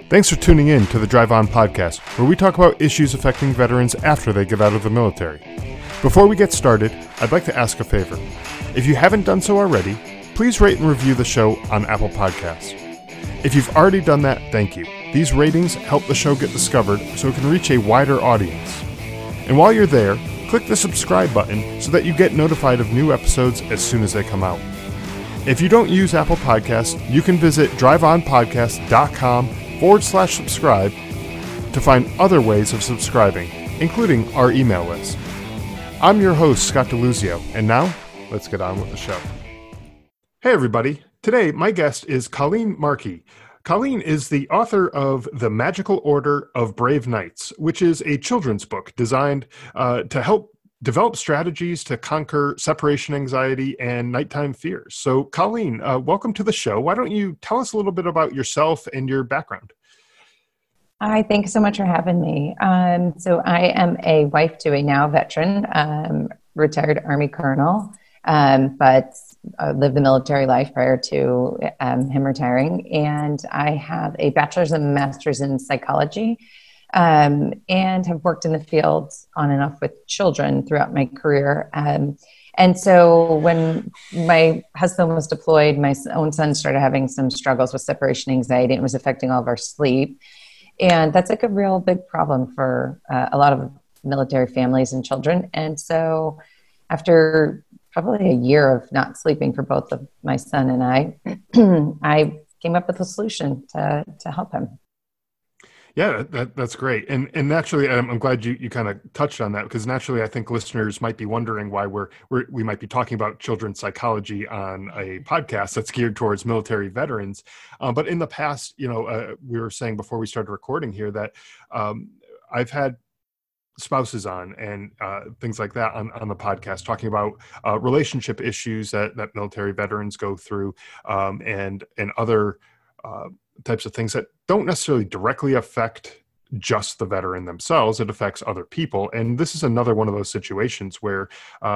Thanks for tuning in to the Drive On podcast, where we talk about issues affecting veterans after they get out of the military. Before we get started, I'd like to ask a favor. If you haven't done so already, please rate and review the show on Apple Podcasts. If you've already done that, thank you. These ratings help the show get discovered so it can reach a wider audience. And while you're there, click the subscribe button so that you get notified of new episodes as soon as they come out. If you don't use Apple Podcasts, you can visit driveonpodcast.com/subscribe to find other ways of subscribing, including our email list. I'm your host, Scott DeLuzio, and now, let's get on with the show. Hey everybody, today my guest is Colleen Markey. Colleen is the author of The Magical Order of Brave Knights, which is a children's book designed to help develop strategies to conquer separation anxiety and nighttime fears. So Colleen, welcome to the show. Why don't you tell us a little bit about yourself and your background? Hi, thanks so much for having me. So I am a wife to a now veteran, retired Army colonel, but lived the military life prior to him retiring. And I have a bachelor's and master's in psychology, and have worked in the field on and off with children throughout my career. And so when my husband was deployed, my own son started having some struggles with separation anxiety, and it was affecting all of our sleep. And that's like a real big problem for a lot of military families and children. And so after probably a year of not sleeping for both of my son and I, I came up with a solution to help him. Yeah, that's great. And naturally, I'm glad you kind of touched on that, because naturally I think listeners might be wondering why we might be talking about children's psychology on a podcast that's geared towards military veterans. But in the past, we were saying before we started recording here that I've had spouses on and things like that on the podcast talking about relationship issues that military veterans go through, and other types of things that don't necessarily directly affect just the veteran themselves. It affects other people. And this is another one of those situations where,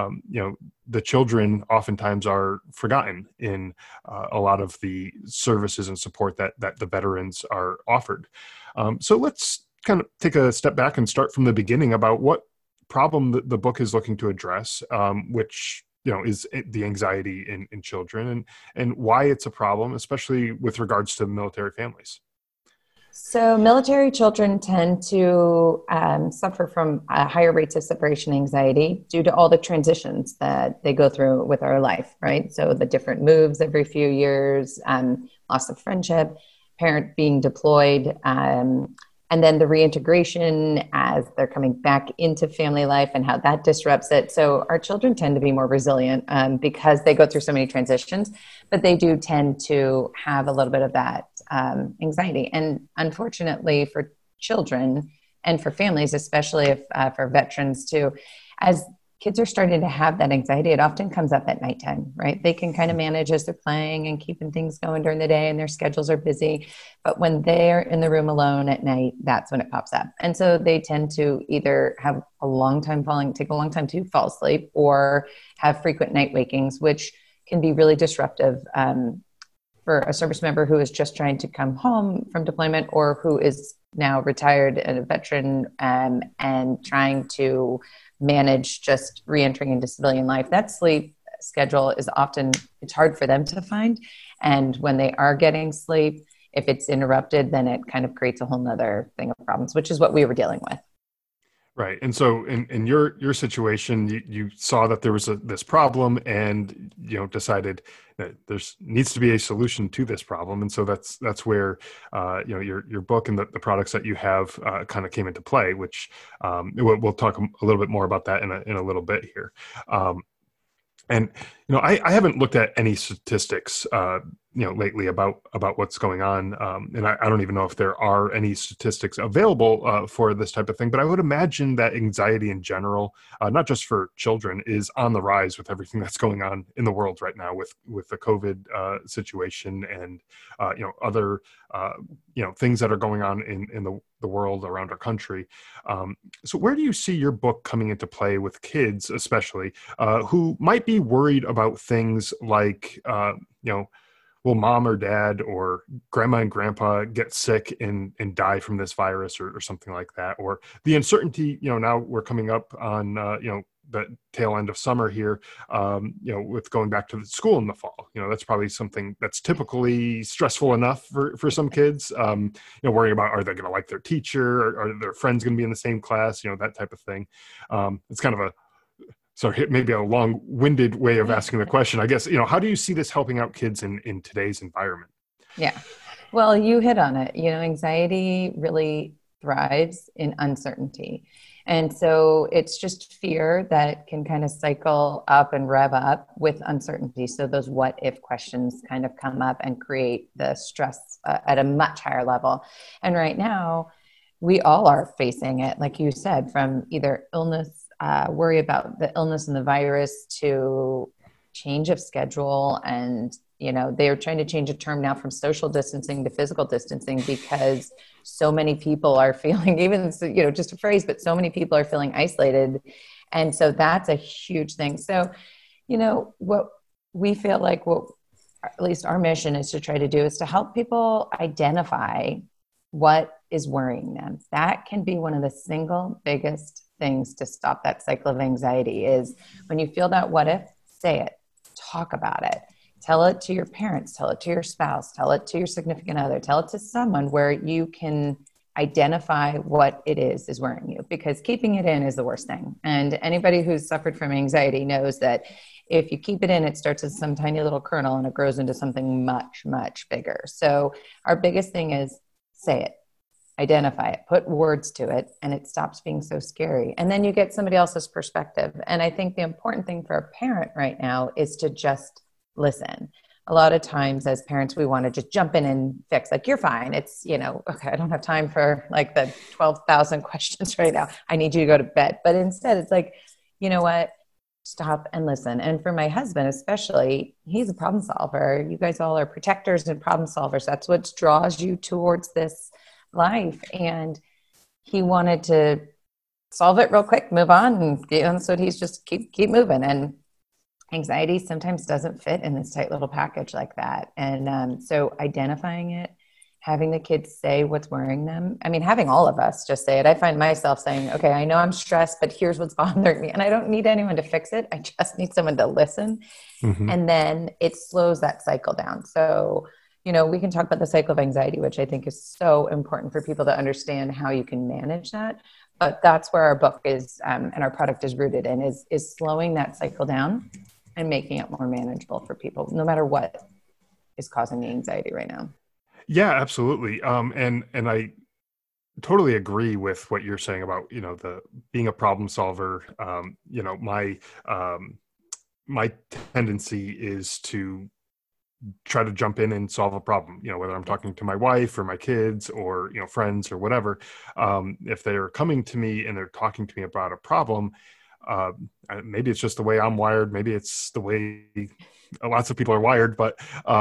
the children oftentimes are forgotten in a lot of the services and support that the veterans are offered. So let's kind of take a step back and start from the beginning about what problem the book is looking to address, which is the anxiety in children, and why it's a problem, especially with regards to military families. So military children tend to suffer from higher rates of separation anxiety due to all the transitions that they go through with our life, right? So the different moves every few years, loss of friendship, parent being deployed, and then the reintegration as they're coming back into family life and how that disrupts it. So our children tend to be more resilient because they go through so many transitions, but they do tend to have a little bit of that anxiety. And unfortunately for children and for families, especially if for veterans too, as kids are starting to have that anxiety, it often comes up at nighttime, right? They can kind of manage as they're playing and keeping things going during the day and their schedules are busy. But when they're in the room alone at night, that's when it pops up. And so they tend to either have take a long time to fall asleep, or have frequent night wakings, which can be really disruptive for a service member who is just trying to come home from deployment, or who is now retired and a veteran and trying to manage just reentering into civilian life. That sleep schedule is it's hard for them to find. And when they are getting sleep, if it's interrupted, then it kind of creates a whole nother thing of problems, which is what we were dealing with. Right. And so in your situation, you saw that there was this problem, and decided that needs to be a solution to this problem. And so that's where your book and the products that you have kind of came into play, which we'll talk a little bit more about that in a little bit here. And I haven't looked at any statistics lately about what's going on, and I don't even know if there are any statistics available for this type of thing. But I would imagine that anxiety in general, not just for children, is on the rise with everything that's going on in the world right now with the COVID situation and other things that are going on in the world around our country. So where do you see your book coming into play with kids, especially who might be worried about things like will mom or dad or grandma and grandpa get sick and die from this virus or something like that? Or the uncertainty, now we're coming up on, the tail end of summer here, with going back to the school in the fall. That's probably something that's typically stressful enough for some kids, worrying about, are they going to like their teacher? Or are their friends going to be in the same class? That type of thing. It's kind of maybe a long-winded way of asking the question. I guess, how do you see this helping out kids in today's environment? Yeah. Well, you hit on it. Anxiety really thrives in uncertainty. And so it's just fear that can kind of cycle up and rev up with uncertainty. So those what if questions kind of come up and create the stress at a much higher level. And right now, we all are facing it, like you said, from either illness, worry about the illness and the virus, to change of schedule. And they are trying to change a term now from social distancing to physical distancing, because so many people are feeling, even, just a phrase, but so many people are feeling isolated. And so that's a huge thing. So, what we feel like, what at least our mission is to try to do, is to help people identify what is worrying them. That can be one of the single biggest things to stop that cycle of anxiety. Is when you feel that what if, say it, talk about it. Tell it to your parents, tell it to your spouse, tell it to your significant other, tell it to someone where you can identify what it is worrying you, because keeping it in is the worst thing. And anybody who's suffered from anxiety knows that if you keep it in, it starts as some tiny little kernel and it grows into something much, much bigger. So our biggest thing is say it, identify it, put words to it, and it stops being so scary. And then you get somebody else's perspective. And I think the important thing for a parent right now is to just listen. A lot of times as parents, we want to just jump in and fix, like, you're fine. It's, okay, I don't have time for like the 12,000 questions right now. I need you to go to bed. But instead it's like, you know what? Stop and listen. And for my husband, especially, he's a problem solver. You guys all are protectors and problem solvers. That's what draws you towards this life. And he wanted to solve it real quick, move on. And so he's just keep moving. And anxiety sometimes doesn't fit in this tight little package like that. And so identifying it, having the kids say what's worrying them. I mean, having all of us just say it. I find myself saying, okay, I know I'm stressed, but here's what's bothering me. And I don't need anyone to fix it. I just need someone to listen. Mm-hmm. And then it slows that cycle down. So, we can talk about the cycle of anxiety, which I think is so important for people to understand how you can manage that. But that's where our book is, and our product is rooted in, is slowing that cycle down and making it more manageable for people, no matter what is causing the anxiety right now. Yeah, absolutely. And I totally agree with what you're saying about, the being a problem solver. My tendency is to try to jump in and solve a problem, whether I'm talking to my wife or my kids or, friends or whatever. If they're coming to me and they're talking to me about a problem, maybe it's just the way I'm wired. Maybe it's the way lots of people are wired, but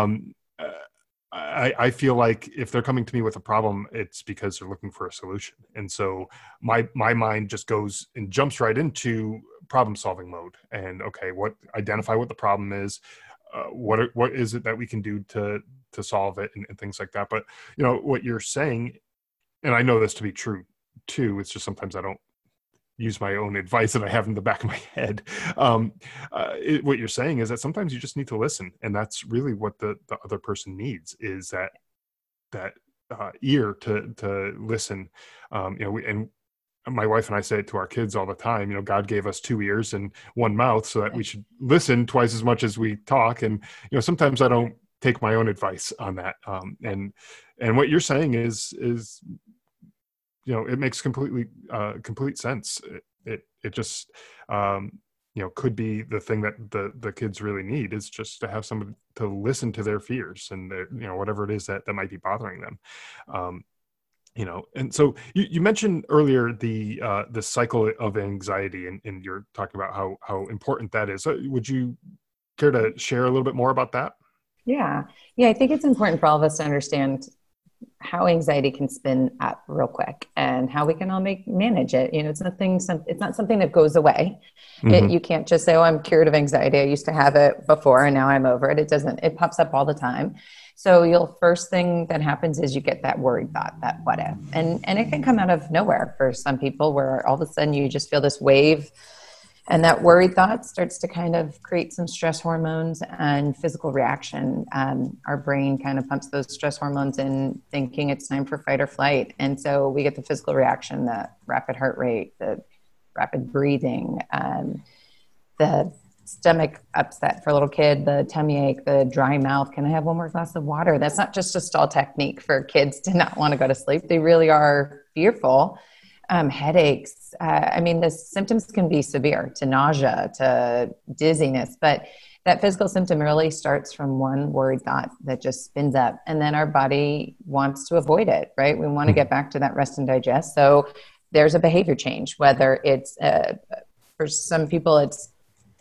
I feel like if they're coming to me with a problem, it's because they're looking for a solution. And so my mind just goes and jumps right into problem solving mode. And okay, identify what the problem is. What is it that we can do to solve it and things like that. But, what you're saying, and I know this to be true too, it's just sometimes I don't use my own advice that I have in the back of my head. What you're saying is that sometimes you just need to listen. And that's really what the other person needs, is that ear to listen. And my wife and I say it to our kids all the time, God gave us 2 ears and 1 mouth so that we should listen twice as much as we talk. And, sometimes I don't take my own advice on that. And what you're saying is, it makes complete sense. It just, could be the thing that the kids really need, is just to have somebody to listen to their fears and their, whatever it is that might be bothering them. And so you mentioned earlier the cycle of anxiety, and you're talking about how important that is. Would you care to share a little bit more about that? Yeah. I think it's important for all of us to understand how anxiety can spin up real quick and how we can all manage it. It's it's not something that goes away. Hmm. You can't just say, oh, I'm cured of anxiety. I used to have it before and now I'm over it. It doesn't, it pops up all the time. So you'll first thing that happens is you get that worried thought, that what if, and it can come out of nowhere for some people where all of a sudden you just feel this wave. And that worried thought starts to kind of create some stress hormones and physical reaction. Our brain kind of pumps those stress hormones in, thinking it's time for fight or flight. And so we get the physical reaction, the rapid heart rate, the rapid breathing, the stomach upset for a little kid, the tummy ache, the dry mouth. Can I have one more glass of water? That's not just a stall technique for kids to not want to go to sleep. They really are fearful. Headaches. The symptoms can be severe, to nausea, to dizziness, but that physical symptom really starts from one worried thought that just spins up. And then our body wants to avoid it, right? We want to get back to that rest and digest. So there's a behavior change, whether it's, for some people, it's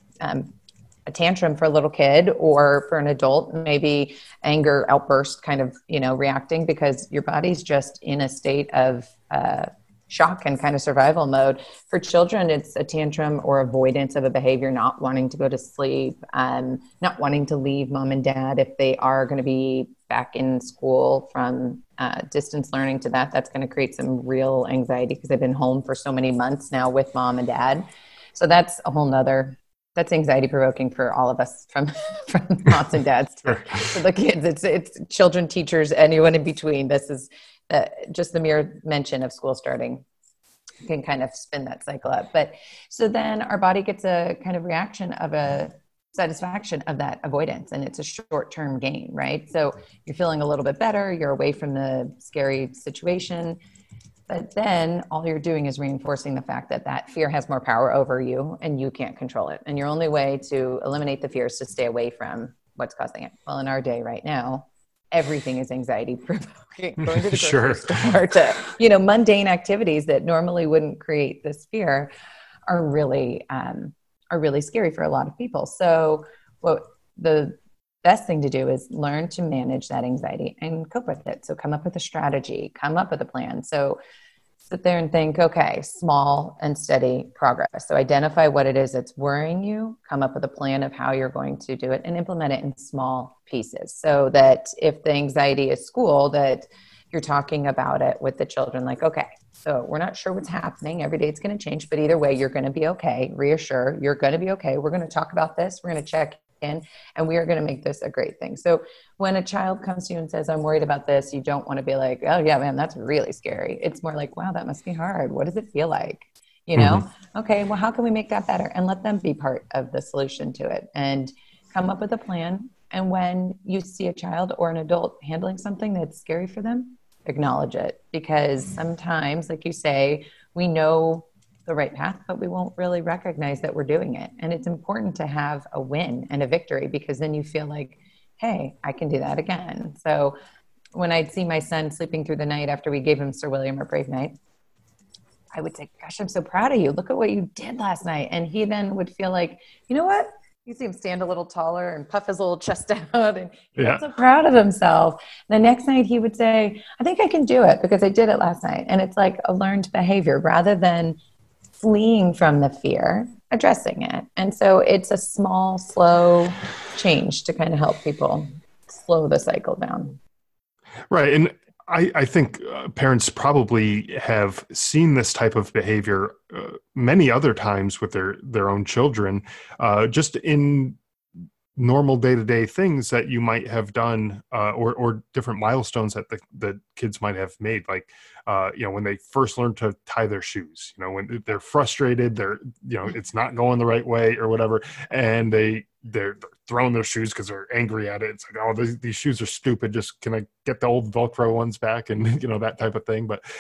a tantrum for a little kid, or for an adult, maybe anger outburst kind of, reacting because your body's just in a state of, shock and kind of survival mode. For children, it's a tantrum or avoidance of a behavior, not wanting to go to sleep, not wanting to leave mom and dad if they are going to be back in school from distance learning to that. That's going to create some real anxiety because they've been home for so many months now with mom and dad. So that's a whole nother, that's anxiety provoking for all of us, from moms and dads to the kids. It's children, teachers, anyone in between. This is just the mere mention of school starting can kind of spin that cycle up. But so then our body gets a kind of reaction of a satisfaction of that avoidance, and it's a short-term gain, right? So you're feeling a little bit better, you're away from the scary situation, but then all you're doing is reinforcing the fact that that fear has more power over you and you can't control it. And your only way to eliminate the fear is to stay away from what's causing it. Well, in our day right now, everything is anxiety provoking. Going to the grocery store to, mundane activities that normally wouldn't create this fear are really scary for a lot of people. So what the best thing to do is learn to manage that anxiety and cope with it. So come up with a strategy, come up with a plan. So sit there and think, okay, small and steady progress. So identify what it is that's worrying you, come up with a plan of how you're going to do it, and implement it in small pieces. So that if the anxiety is school, that you're talking about it with the children, like, okay, so we're not sure what's happening. Every day it's going to change, but either way, you're going to be okay. Reassure, you're going to be okay. We're going to talk about this. We're going to check in, and we are going to make this a great thing. So when a child comes to you and says, I'm worried about this, you don't want to be like, oh yeah, man, that's really scary. It's more like, wow, that must be hard. What does it feel like? Okay, well, how can we make that better? And let them be part of the solution to it and come up with a plan. And when you see a child or an adult handling something that's scary for them, acknowledge it, because sometimes, like you say, we know the right path, but we won't really recognize that we're doing it. And it's important to have a win and a victory, because then you feel like, hey, I can do that again. So when I'd see my son sleeping through the night after we gave him Sir William or Brave Night, I would say, gosh, I'm so proud of you. Look at what you did last night. And he then would feel like, you know what? You see him stand a little taller and puff his little chest out, and he felt so proud of himself. The next night he would say, I think I can do it because I did it last night. And it's like a learned behavior rather than fleeing from the fear, addressing it. And so it's a small, slow change to kind of help people slow the cycle down. Right. And I think parents probably have seen this type of behavior many other times with their own children, just in normal day-to-day things that you might have done, or different milestones that the kids might have made, like when they first learn to tie their shoes, when they're frustrated, it's not going the right way or whatever, and they're throwing their shoes because they're angry at it. It's like, oh, these shoes are stupid, just can I get the old Velcro ones back, and that type of thing. But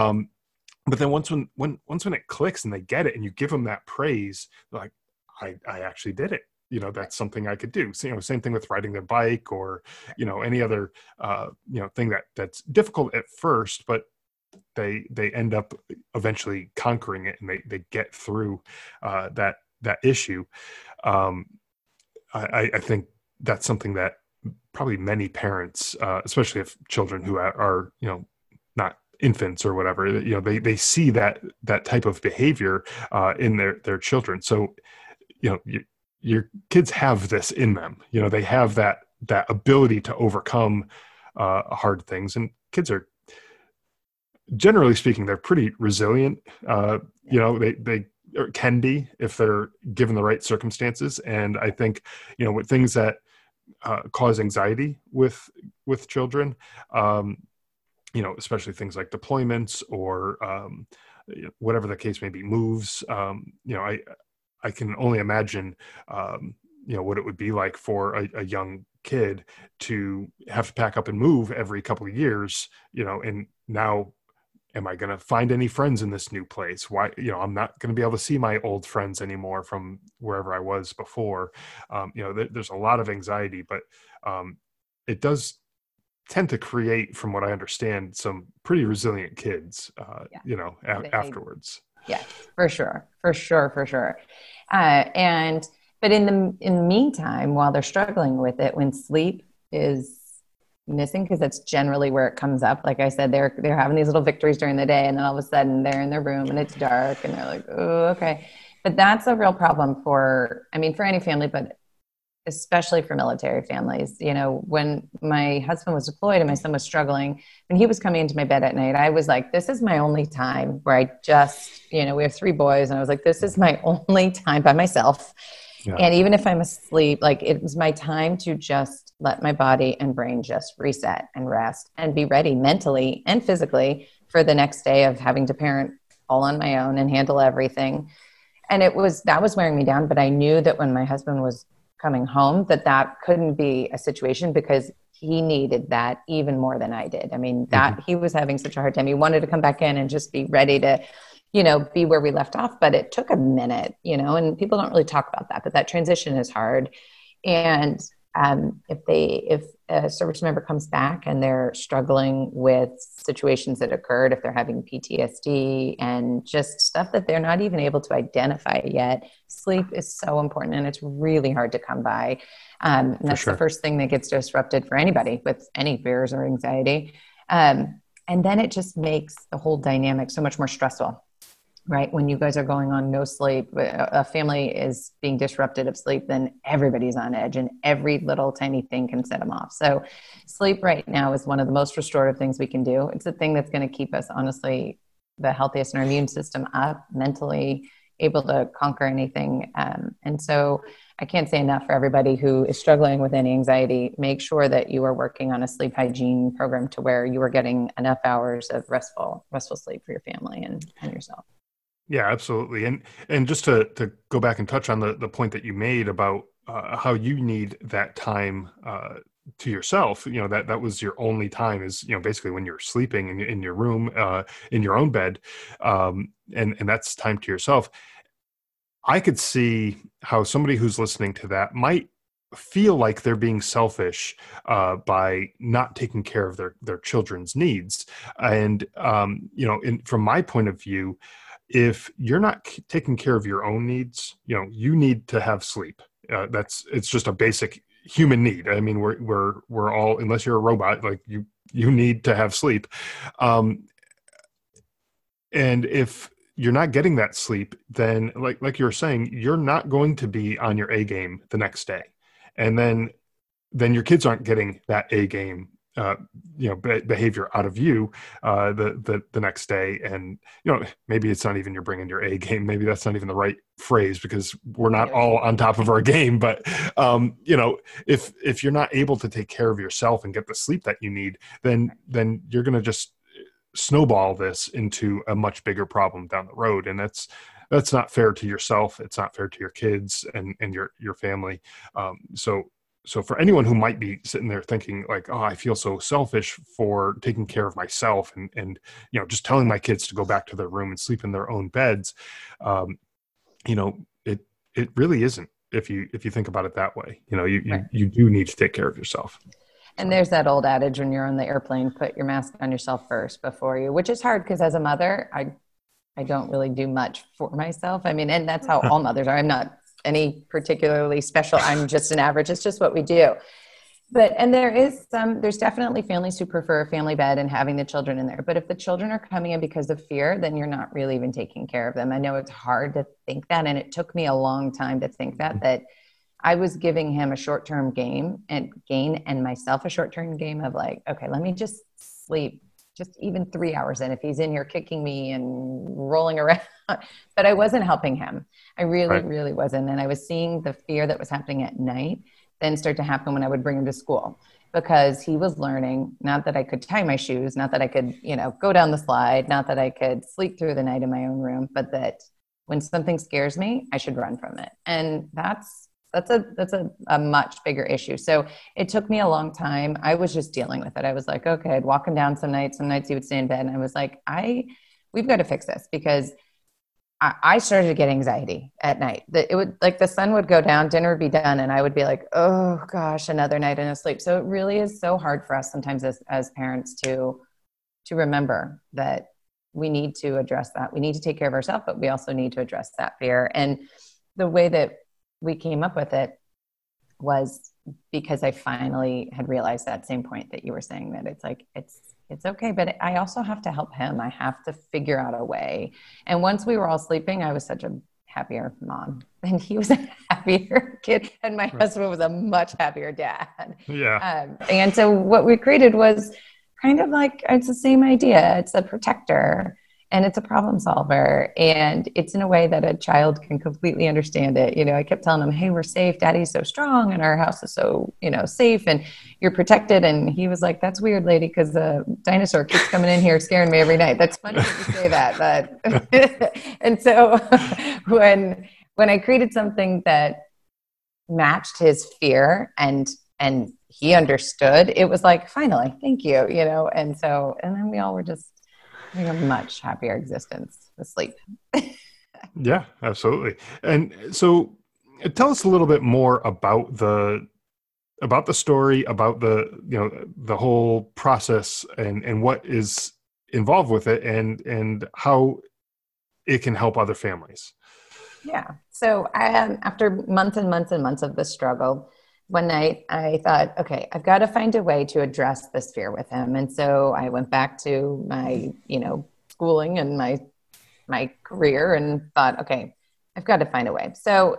but then once when it clicks and they get it and you give them that praise, they're like, I actually did it. That's something I could do. So, same thing with riding their bike, or, any other, thing that's difficult at first, but they end up eventually conquering it, and they get through that issue. I think that's something that probably many parents, especially if children who are not infants or whatever, they see that type of behavior in their children. So your kids have this in them. They have that ability to overcome hard things, and kids are, generally speaking, they're pretty resilient. They can be if they're given the right circumstances. And I think with things that cause anxiety with children, especially things like deployments or whatever the case may be, moves. I can only imagine what it would be like for a young kid to have to pack up and move every couple of years, and now, am I going to find any friends in this new place? Why, I'm not going to be able to see my old friends anymore from wherever I was before. There's a lot of anxiety, but it does tend to create, from what I understand, some pretty resilient kids, afterwards. Yes, for sure. But in the meantime, while they're struggling with it, when sleep is missing, because that's generally where it comes up. Like I said, they're having these little victories during the day, and then all of a sudden they're in their room and it's dark, and they're like, oh, okay. But that's a real problem for any family, but especially for military families. When my husband was deployed and my son was struggling, when he was coming into my bed at night, I was like, this is my only time where I just, we have 3 boys, and I was like, this is my only time by myself. Yeah. And even if I'm asleep, it was my time to just let my body and brain just reset and rest and be ready mentally and physically for the next day of having to parent all on my own and handle everything. And that was wearing me down. But I knew that when my husband was coming home, that couldn't be a situation, because he needed that even more than I did. He was having such a hard time. He wanted to come back in and just be ready to, be where we left off, but it took a minute, and people don't really talk about that, but that transition is hard. And if a service member comes back and they're struggling with situations that occurred, if they're having PTSD and just stuff that they're not even able to identify yet, sleep is so important, and it's really hard to come by. And that's the first thing that gets disrupted for anybody with any fears or anxiety. And then it just makes the whole dynamic so much more stressful. Right? When you guys are going on no sleep, a family is being disrupted of sleep, then everybody's on edge, and every little tiny thing can set them off. So sleep right now is one of the most restorative things we can do. It's the thing that's going to keep us, honestly, the healthiest in our immune system up, mentally able to conquer anything. And so I can't say enough for everybody who is struggling with any anxiety. Make sure that you are working on a sleep hygiene program to where you are getting enough hours of restful sleep for your family and yourself. Yeah, absolutely. And just to go back and touch on the point that you made about how you need that time to yourself, that was your only time, is, basically when you're sleeping in your room, in your own bed. And that's time to yourself. I could see how somebody who's listening to that might feel like they're being selfish by not taking care of their children's needs. And, from my point of view, if you're not taking care of your own needs, you need to have sleep. It's just a basic human need. We're all, unless you're a robot, like you need to have sleep. And if you're not getting that sleep, then like you were saying, you're not going to be on your A game the next day. And then your kids aren't getting that A game behavior out of you the next day. And maybe it's not even you're bringing your A game, maybe that's not even the right phrase, because we're not all on top of our game, but if you're not able to take care of yourself and get the sleep that you need, then you're going to just snowball this into a much bigger problem down the road. And that's not fair to yourself, it's not fair to your kids and your family. So for anyone who might be sitting there thinking like, oh, I feel so selfish for taking care of myself and just telling my kids to go back to their room and sleep in their own beds, it really isn't, if you think about it that way. You do need to take care of yourself. And there's that old adage, when you're on the airplane, put your mask on yourself first before you, which is hard, because as a mother, I don't really do much for myself. And that's how all mothers are. I'm not any particularly special. I'm just an average. It's just what we do. And there's definitely families who prefer a family bed and having the children in there. But if the children are coming in because of fear, then you're not really even taking care of them. I know it's hard to think that. And it took me a long time to think that I was giving him a short-term gain and myself a short-term game of like, okay, let me just sleep just even 3 hours in if he's in here kicking me and rolling around. But I wasn't helping him. I really wasn't. And I was seeing the fear that was happening at night then start to happen when I would bring him to school, because he was learning, not that I could tie my shoes, not that I could, go down the slide, not that I could sleep through the night in my own room, but that when something scares me, I should run from it. And that's a much bigger issue. So it took me a long time. I was just dealing with it. I was like, okay, I'd walk him down some nights he would stay in bed. And I was like, we've got to fix this, because I started to get anxiety at night. It would, like, the sun would go down, dinner would be done, and I would be like, oh gosh, another night in a sleep. So it really is so hard for us sometimes as parents to remember that we need to address that. We need to take care of ourselves, but we also need to address that fear. And the way that we came up with it was because I finally had realized that same point that you were saying, that it's like, it's okay, but I also have to help him. I have to figure out a way. And once we were all sleeping, I was such a happier mom, and he was a happier kid, and my husband was a much happier dad. Yeah. And so what we created was kind of like, it's the same idea. It's a protector and it's a problem solver, and it's in a way that a child can completely understand it. I kept telling him, hey, we're safe. Daddy's so strong and our house is so, safe and you're protected. And he was like, that's weird, lady, because the dinosaur keeps coming in here scaring me every night. That's funny that you say that. But and so when I created something that matched his fear and he understood, it was like, finally, thank you, and then we all were just having a much happier existence with sleep. Yeah, absolutely. And so tell us a little bit more about the story, about the whole process and what is involved with it, and how it can help other families. Yeah. So after months and months and months of this struggle, one night I thought, okay, I've got to find a way to address this fear with him. And so I went back to my, schooling and my career and thought, okay, I've got to find a way. So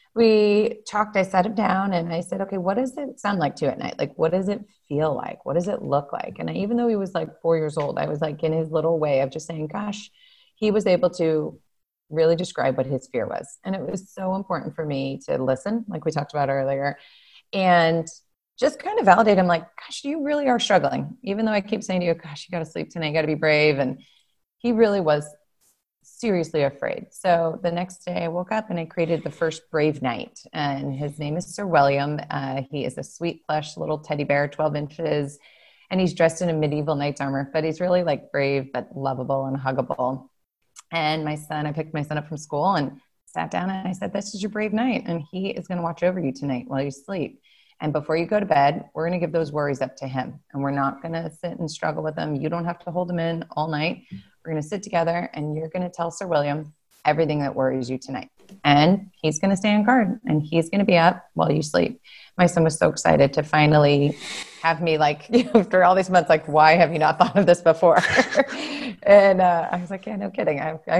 we talked, I sat him down and I said, okay, what does it sound like to you at night? Like, what does it feel like? What does it look like? And even though he was like 4 years old, I was like in his little way of just saying, gosh, he was able to really describe what his fear was. And it was so important for me to listen, like we talked about earlier, and just kind of validate him, like, gosh, you really are struggling. Even though I keep saying to you, gosh, you got to sleep tonight, you got to be brave. And he really was seriously afraid. So the next day I woke up and I created the first Brave Knight, and his name is Sir William. He is a sweet plush little teddy bear, 12 inches, and he's dressed in a medieval knight's armor, but he's really like brave, but lovable and huggable. And I picked my son up from school and sat down and I said, this is your Brave Knight, and he is going to watch over you tonight while you sleep. And before you go to bed, we're going to give those worries up to him, and we're not going to sit and struggle with them. You don't have to hold him in all night. We're going to sit together and you're going to tell Sir William everything that worries you tonight. And he's going to stay on guard and he's going to be up while you sleep. My son was so excited to finally have me, like, after all these months, like, why have you not thought of this before? And I was like, yeah, no kidding.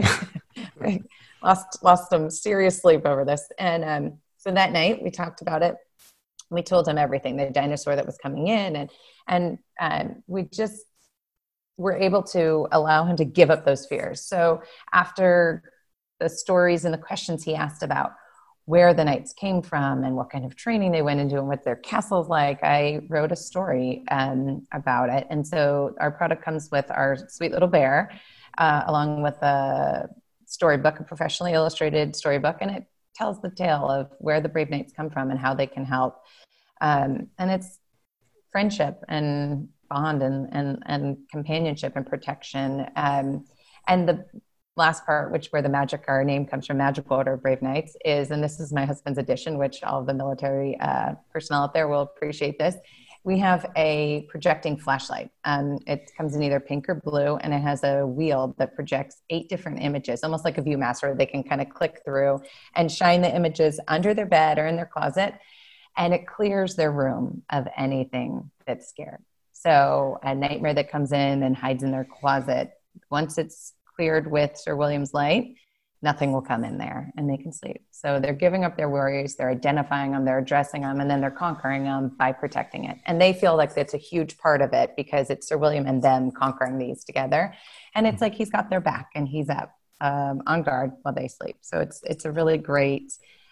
I lost some serious sleep over this. And so that night we talked about it. We told him everything, the dinosaur that was coming in, and we just were able to allow him to give up those fears. So after the stories and the questions he asked about where the knights came from and what kind of training they went into and what their castle's like, I wrote a story about it. And so our product comes with our sweet little bear, along with a storybook, a professionally illustrated storybook, and it tells the tale of where the Brave Knights come from and how they can help. And it's friendship and bond and companionship and protection. And the last part, where the magic, our name comes from, Magical Order of Brave Knights, is, and this is my husband's addition, which all of the military personnel out there will appreciate this. We have a projecting flashlight. It comes in either pink or blue, and it has a wheel that projects 8 different images, almost like a ViewMaster. They can kind of click through and shine the images under their bed or in their closet. and it clears their room of anything that's scared. So a nightmare that comes in and hides in their closet, once it's cleared with Sir William's light, nothing will come in there and they can sleep. So they're giving up their worries, they're identifying them, they're addressing them, and then they're conquering them by protecting it. And they feel like it's a huge part of it because it's Sir William and them conquering these together. And it's like he's got their back and he's up on guard while they sleep. So it's a really great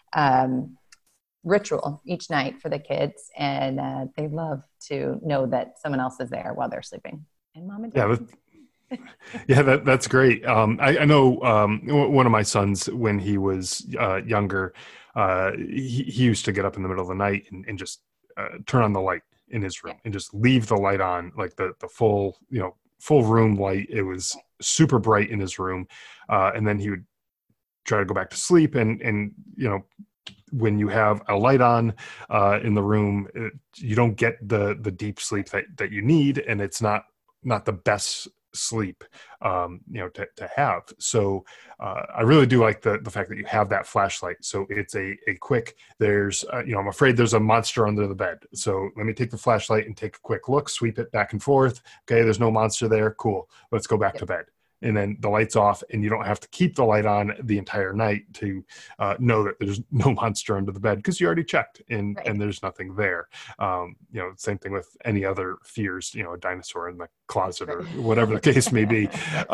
ritual each night for the kids. And they love to know that someone else is there while they're sleeping. And mom and dad. Yeah, that's great. I know one of my sons, when he was younger, he used to get up in the middle of the night and just turn on the light in his room and just leave the light on, like the full, full room light. It was super bright in his room. And then he would try to go back to sleep. And when you have a light on in the room, you don't get the deep sleep that you need. And it's not the best sleep to have. So I really do like the fact that you have that flashlight. So it's a quick, there's I'm afraid there's a monster under the bed, so let me take the flashlight and take a quick look, sweep it back and forth. Okay, there's no monster there, cool, let's go back to bed. And then the light's off, and you don't have to keep the light on the entire night to know that there's no monster under the bed, because you already checked and there's nothing there. Same thing with any other fears, a dinosaur in the closet or whatever the case may be.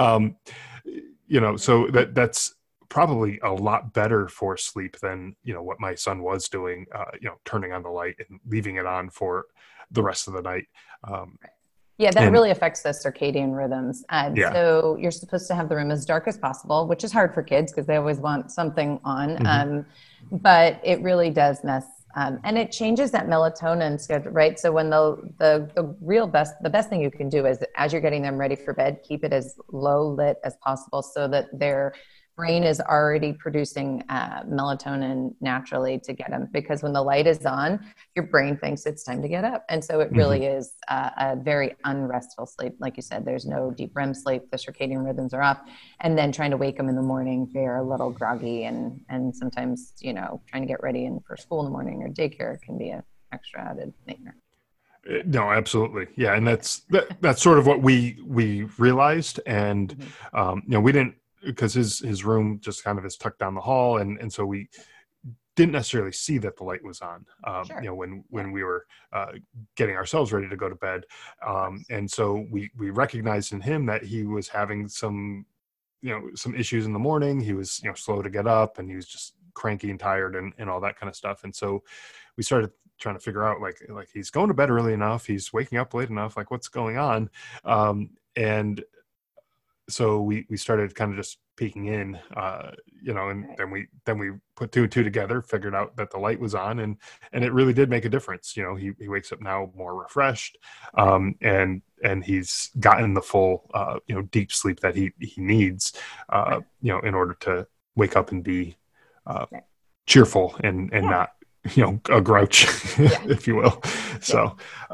So that's probably a lot better for sleep than, what my son was doing, turning on the light and leaving it on for the rest of the night. Yeah, that really affects the circadian rhythms. So you're supposed to have the room as dark as possible, which is hard for kids because they always want something on. But it really does mess, and it changes that melatonin schedule, right? So when the best thing you can do is, as you're getting them ready for bed, keep it as low lit as possible so that their brain is already producing melatonin naturally to get them, because when the light is on, your brain thinks it's time to get up. And so it really is a very unrestful sleep. Like you said, there's no deep REM sleep, the circadian rhythms are off, and then trying to wake them in the morning, they're a little groggy, and sometimes, trying to get ready for school in the morning or daycare can be an extra added nightmare. No, absolutely. Yeah. And that's sort of what we realized. And, we didn't, because his room just kind of is tucked down the hall. And so we didn't necessarily see that the light was on, when we were getting ourselves ready to go to bed. And so we recognized in him that he was having some issues in the morning. He was, slow to get up, and he was just cranky and tired and all that kind of stuff. And so we started trying to figure out, like he's going to bed early enough, he's waking up late enough, like what's going on? And so we started kind of just peeking in, and then we put two and two together, figured out that the light was on, and it really did make a difference. He wakes up now more refreshed, and he's gotten the full, deep sleep that he needs, in order to wake up and be cheerful and not, a grouch, if you will. So,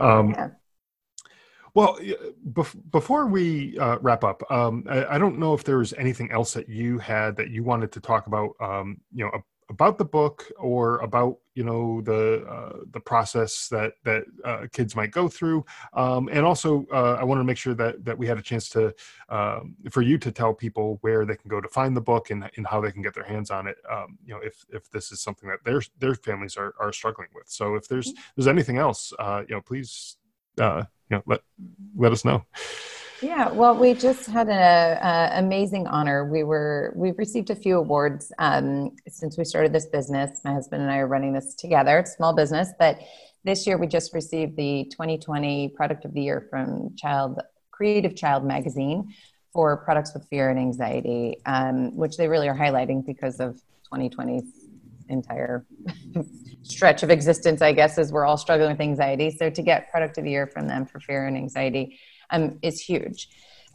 well, before we wrap up, I don't know if there was anything else that you had that you wanted to talk about, about the book, or about, the process that kids might go through. And also, I wanted to make sure that we had a chance to, for you to tell people where they can go to find the book and how they can get their hands on it, if this is something that their families are struggling with. So if there's anything else, please, let us know. Yeah, well, we just had an amazing honor. We've received a few awards since we started this business. My husband and I are running this together. It's a small business, but this year we just received the 2020 Product of the Year from Creative Child Magazine for products with fear and anxiety, which they really are highlighting because of 2020's entire stretch of existence, I guess, as we're all struggling with anxiety. So to get Product of the Year from them for fear and anxiety is huge.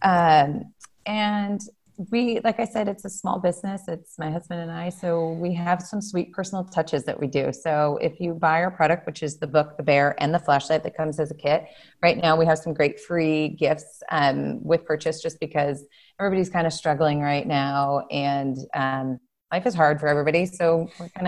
And we, like I said, it's a small business. It's my husband and I. So we have some sweet personal touches that we do. So if you buy our product, which is the book, the bear, and the flashlight that comes as a kit, right now we have some great free gifts with purchase, just because everybody's kind of struggling right now. And life is hard for everybody. So we're kind of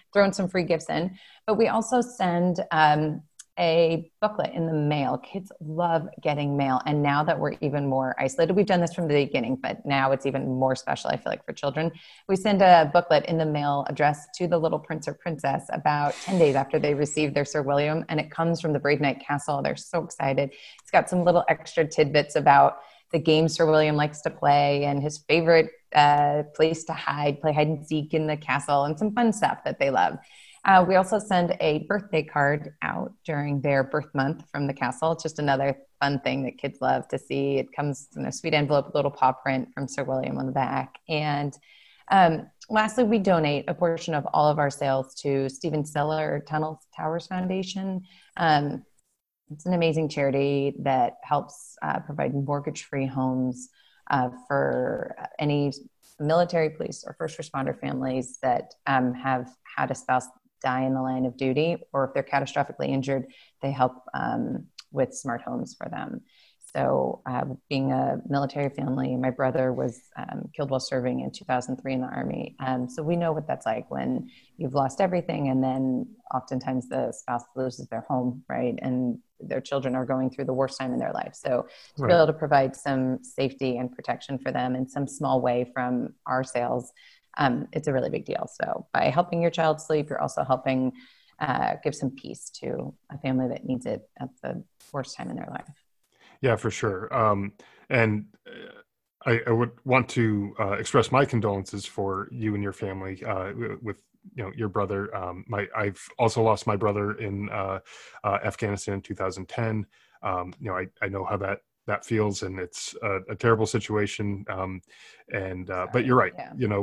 thrown some free gifts in. But we also send a booklet in the mail. Kids love getting mail. And now that we're even more isolated, we've done this from the beginning, but now it's even more special, I feel like, for children. We send a booklet in the mail addressed to the little prince or princess about 10 days after they receive their Sir William. And it comes from the Brave Knight Castle. They're so excited. It's got some little extra tidbits about the game Sir William likes to play and his favorite place to play hide and seek in the castle, and some fun stuff that they love. We also send a birthday card out during their birth month from the castle. It's just another fun thing that kids love to see. It comes in a sweet envelope with a little paw print from Sir William on the back. And lastly, we donate a portion of all of our sales to Stephen Siller Tunnels Towers Foundation. It's an amazing charity that helps provide mortgage-free homes for any military, police, or first responder families that have had a spouse die in the line of duty, or if they're catastrophically injured, they help with smart homes for them. So being a military family, my brother was killed while serving in 2003 in the Army. So we know what that's like when you've lost everything, and then oftentimes the spouse loses their home, right? And their children are going through the worst time in their life. So to be able to provide some safety and protection for them in some small way from our sales, it's a really big deal. So by helping your child sleep, you're also helping give some peace to a family that needs it at the worst time in their life. Yeah, for sure. And I would want to express my condolences for you and your family with your brother. I've also lost my brother in Afghanistan in 2010. I know how that feels, and it's a terrible situation. But you're right. Yeah.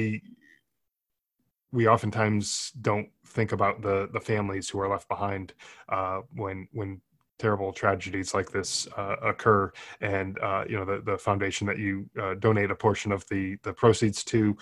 We oftentimes don't think about the families who are left behind when terrible tragedies like this occur. And the foundation that you donate a portion of the proceeds to,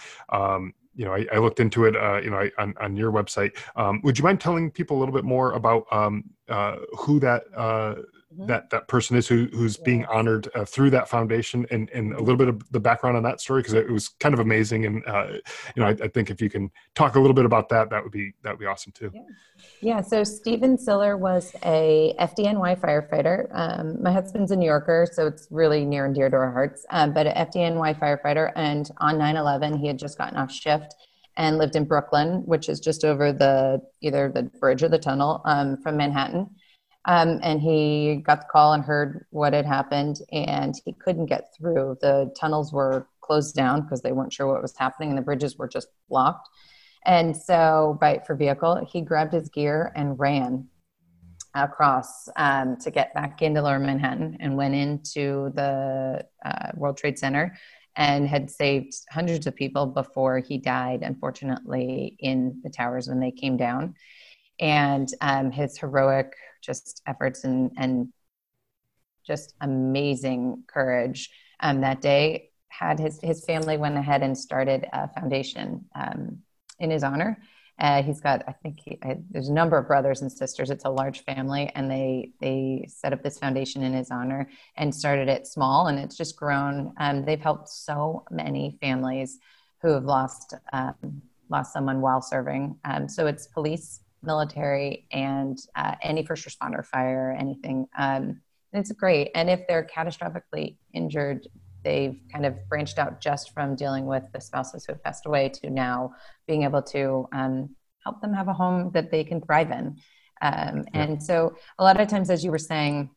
I looked into it on your website. Would you mind telling people a little bit more about who that person is who's being honored through that foundation, and a little bit of the background on that story, because it was kind of amazing. And I think if you can talk a little bit about that would be awesome too. Yeah. So Stephen Siller was a FDNY firefighter. My husband's a New Yorker, so it's really near and dear to our hearts. But an FDNY firefighter, and on 9/11, he had just gotten off shift and lived in Brooklyn, which is just over either the bridge or the tunnel from Manhattan. And he got the call and heard what had happened, and he couldn't get through. The tunnels were closed down because they weren't sure what was happening, and the bridges were just blocked. And so, for vehicle, he grabbed his gear and ran across to get back into Lower Manhattan, and went into the World Trade Center, and had saved hundreds of people before he died, unfortunately, in the towers when they came down. And his heroic just efforts and just amazing courage that day had his family went ahead and started a foundation in his honor. He's got, there's a number of brothers and sisters. It's a large family, and they set up this foundation in his honor and started it small, and it's just grown. They've helped so many families who have lost someone while serving. So it's police, military, and any first responder, fire, anything. It's great. And if they're catastrophically injured, they've kind of branched out just from dealing with the spouses who have passed away to now being able to help them have a home that they can thrive in. And so a lot of times, as you were saying,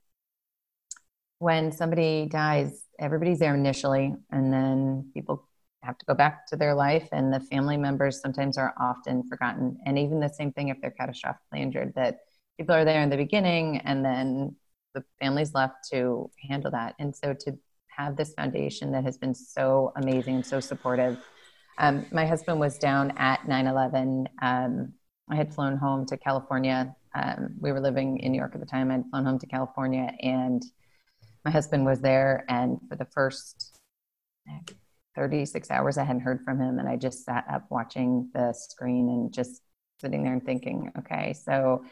when somebody dies, everybody's there initially, and then people have to go back to their life, and the family members sometimes are often forgotten. And even the same thing if they're catastrophically injured, that people are there in the beginning, and then the family's left to handle that. And so to have this foundation that has been so amazing and so supportive. My husband was down at 9/11. I had flown home to California. We were living in New York at the time. I'd flown home to California, and my husband was there. And for the first 36 hours, I hadn't heard from him. And I just sat up watching the screen and just sitting there and thinking, okay, so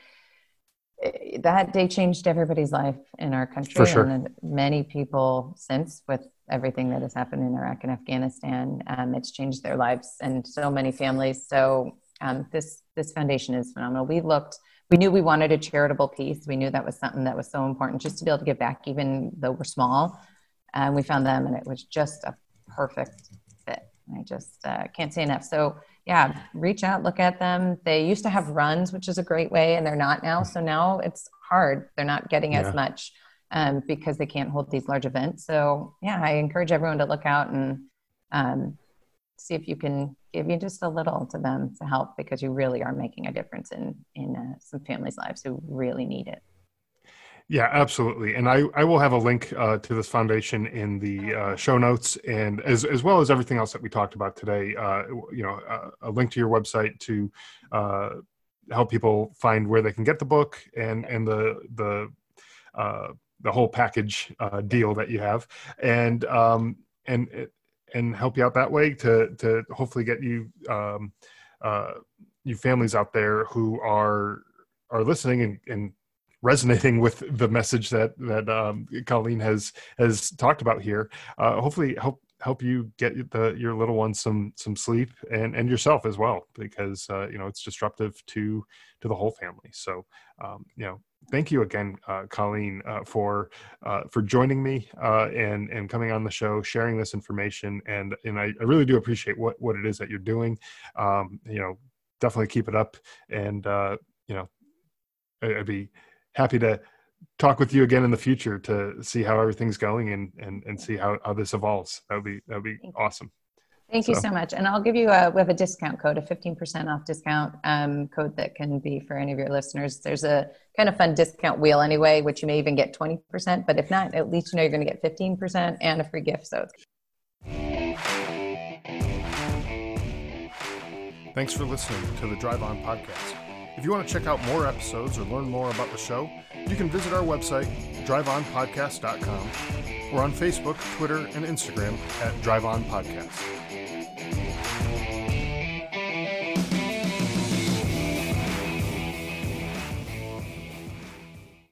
that day changed everybody's life in our country. For sure. And many people since, with everything that has happened in Iraq and Afghanistan, it's changed their lives, and so many families. So this foundation is phenomenal. We knew we wanted a charitable piece. We knew that was something that was so important, just to be able to give back, even though we're small. And we found them, and it was just a perfect fit. I just can't say enough. So yeah, reach out, look at them. They used to have runs, which is a great way, and they're not now. So now it's hard. They're not getting as much because they can't hold these large events. So yeah, I encourage everyone to look out and see if you can give you just a little to them to help, because you really are making a difference in some families' lives who really need it. Yeah, absolutely. And I will have a link to this foundation in the show notes, and as well as everything else that we talked about today, a link to your website to help people find where they can get the book and the whole package deal that you have, and help you out that way to hopefully get you you families out there who are listening and resonating with the message that Colleen has talked about here. Hopefully help you get your little ones some sleep, and yourself as well, because it's disruptive to the whole family. So thank you again, Colleen, for joining me and coming on the show, sharing this information, and I really do appreciate what it is that you're doing. Definitely keep it up, and I'd be happy to talk with you again in the future to see how everything's going and see how this evolves. That'd be awesome. Thank you so much. And I'll give you we have a discount code, a 15% off discount code that can be for any of your listeners. There's a kind of fun discount wheel anyway, which you may even get 20%, but if not, at least you're going to get 15% and a free gift. So thanks for listening to the Drive On Podcast. If you want to check out more episodes or learn more about the show, you can visit our website, driveonpodcast.com, or on Facebook, Twitter, and Instagram at Drive On Podcast.